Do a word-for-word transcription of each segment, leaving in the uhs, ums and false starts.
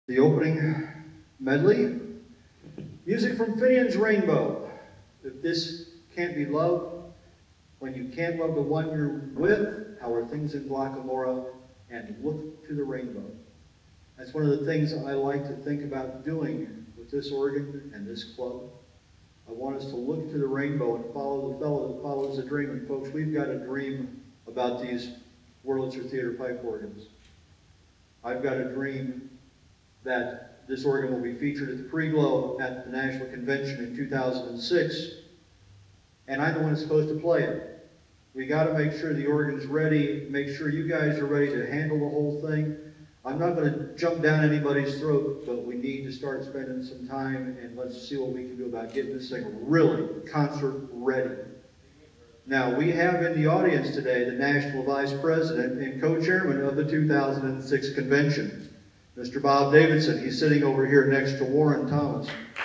The opening medley, music from Finian's Rainbow. If this can't be love, when you can't love the one you're with, how are things in Glockamora, and look to the rainbow. That's one of the things I like to think about doing with this organ and this club. I want us to look to the rainbow and follow the fellow that follows the dream. And folks, we've got a dream about these Wurlitzer Theater pipe organs. I've got a dream that this organ will be featured at the Pre-Glow at the National Convention in two thousand six, and I'm the one that's supposed to play it. We got to make sure the organ's ready, make sure you guys are ready to handle the whole thing. I'm not going to jump down anybody's throat, but we need to start spending some time, and let's see what we can do about getting this thing really concert ready. Now, we have in the audience today the National Vice President and Co-Chairman of the two thousand six convention, Mister Bob Davidson. He's sitting over here next to Warren Thomas.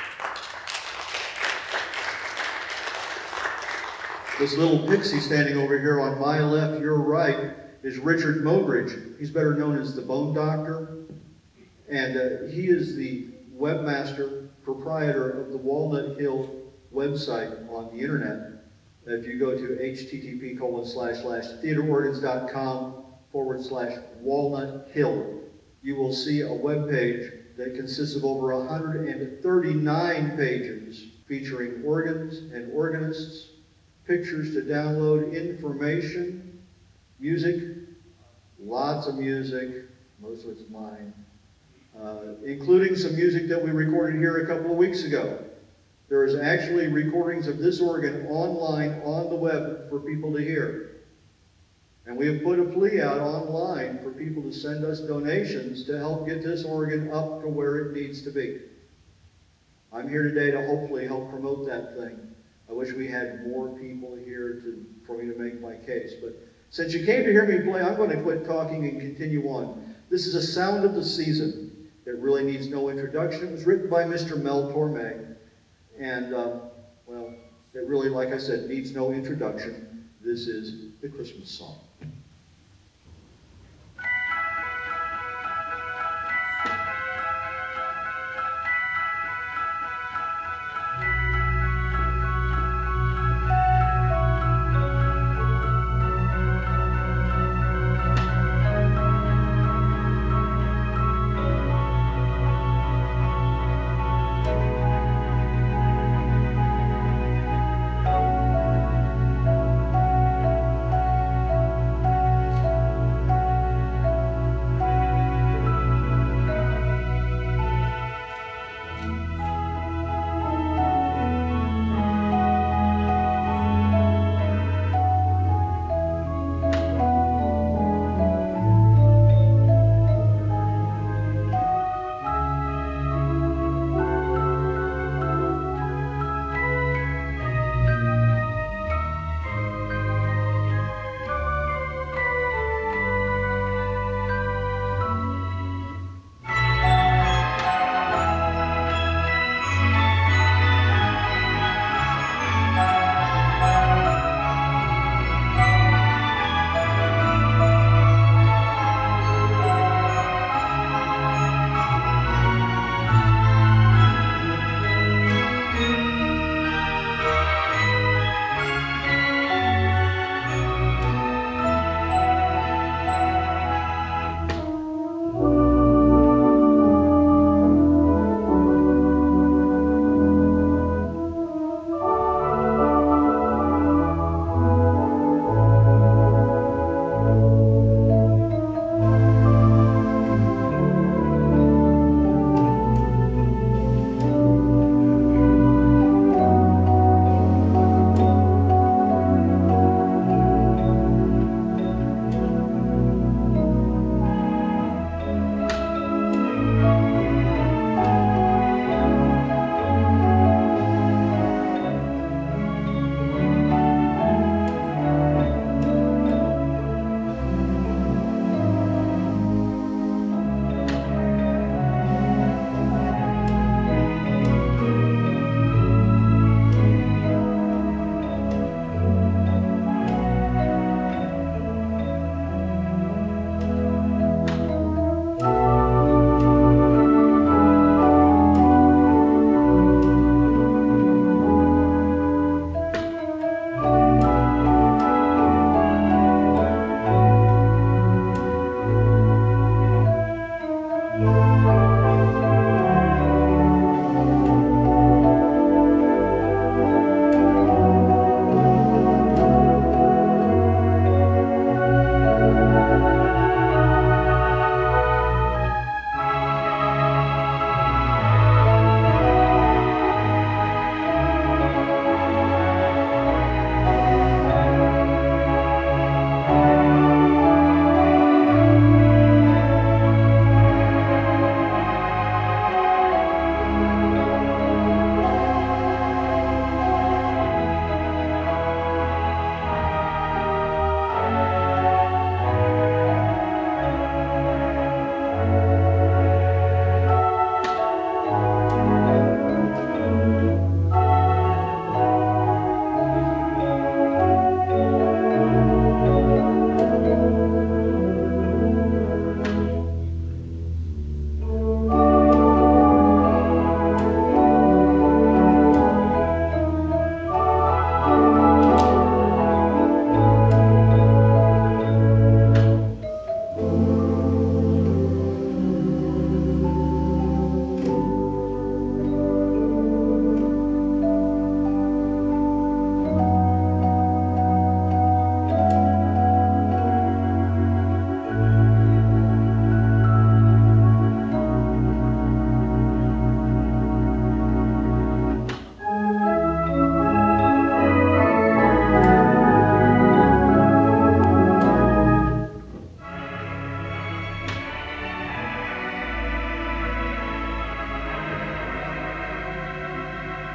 This little pixie standing over here on my left, your right, is Richard Mobridge. He's better known as the Bone Doctor. And uh, he is the webmaster, proprietor of the Walnut Hill website on the internet. If you go to http colon slash slash theaterorgans.com forward slash Walnut Hill, you will see a web page that consists of over one hundred thirty-nine pages featuring organs and organists, pictures to download, information, music, lots of music, most of it's mine, uh, including some music that we recorded here a couple of weeks ago. There is actually recordings of this organ online on the web for people to hear. And we have put a plea out online for people to send us donations to help get this organ up to where it needs to be. I'm here today to hopefully help promote that thing. I wish we had more people here to, for me to make my case. But since you came to hear me play, I'm going to quit talking and continue on. This is a sound of the season. It really needs no introduction. It was written by Mister Mel Torme. And, uh, well, it really, like I said, needs no introduction. This is the Christmas song.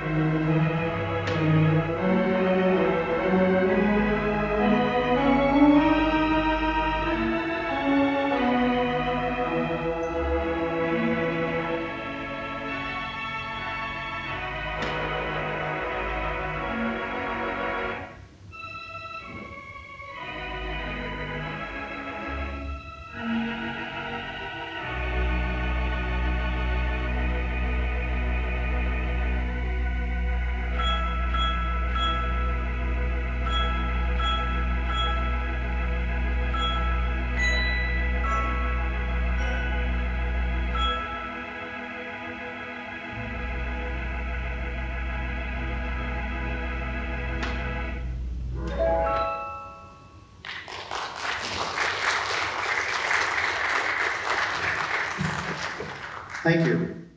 Thank you.